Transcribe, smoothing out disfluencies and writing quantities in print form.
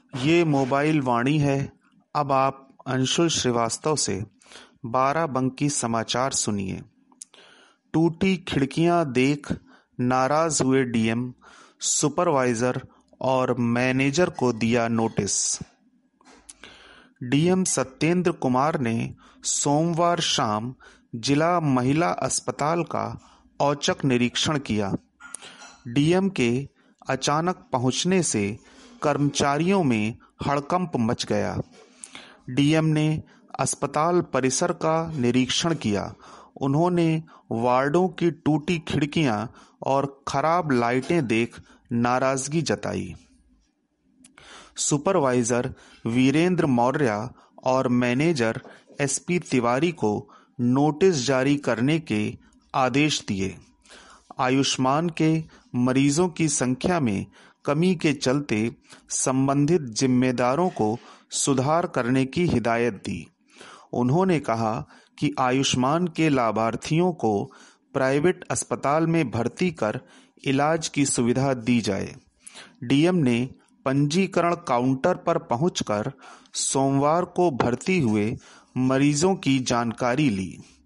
ये मोबाइल वाणी है। अब आप अंशुल श्रीवास्तव से बाराबंकी समाचार सुनिए। टूटी खिड़कियां देख नाराज हुए डीएम, सुपरवाइजर और मैनेजर को दिया नोटिस। डीएम सत्येंद्र कुमार ने सोमवार शाम जिला महिला अस्पताल का औचक निरीक्षण किया। डीएम के अचानक पहुंचने से कर्मचारियों में हड़कंप मच गया। डीएम ने अस्पताल परिसर का निरीक्षण किया। उन्होंने वार्डों की टूटी खिड़कियां और खराब लाइटें देख नाराजगी जताई। सुपरवाइजर वीरेंद्र मौर्य और मैनेजर एसपी तिवारी को नोटिस जारी करने के आदेश दिए। आयुष्मान के मरीजों की संख्या में कमी के चलते संबंधित जिम्मेदारों को सुधार करने की हिदायत दी। उन्होंने कहा कि आयुष्मान के लाभार्थियों को प्राइवेट अस्पताल में भर्ती कर इलाज की सुविधा दी जाए। डीएम ने पंजीकरण काउंटर पर पहुंचकर सोमवार को भर्ती हुए मरीजों की जानकारी ली।